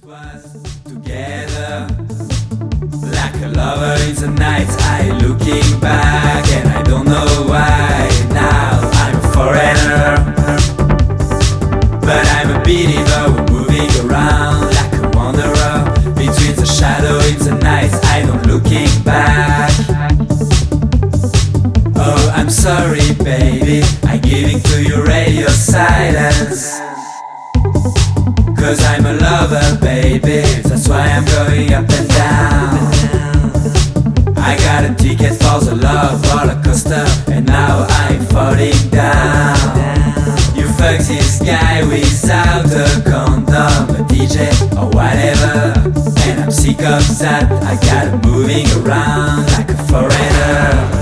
was together like a lover in the night. I looking back and I don't know why. Now I'm a foreigner, but I'm a believer, moving around like a wanderer between the shadow in the night. I don't looking back. Oh, I'm sorry, baby, I'm giving to your radio silence. 'Cause I'm a lover, baby, that's why I'm going up and down. I got a ticket for the love roller coaster, and now I'm falling down. You fuck this guy without a condom, a DJ or whatever, and I'm sick of that. I got it moving around like a foreigner.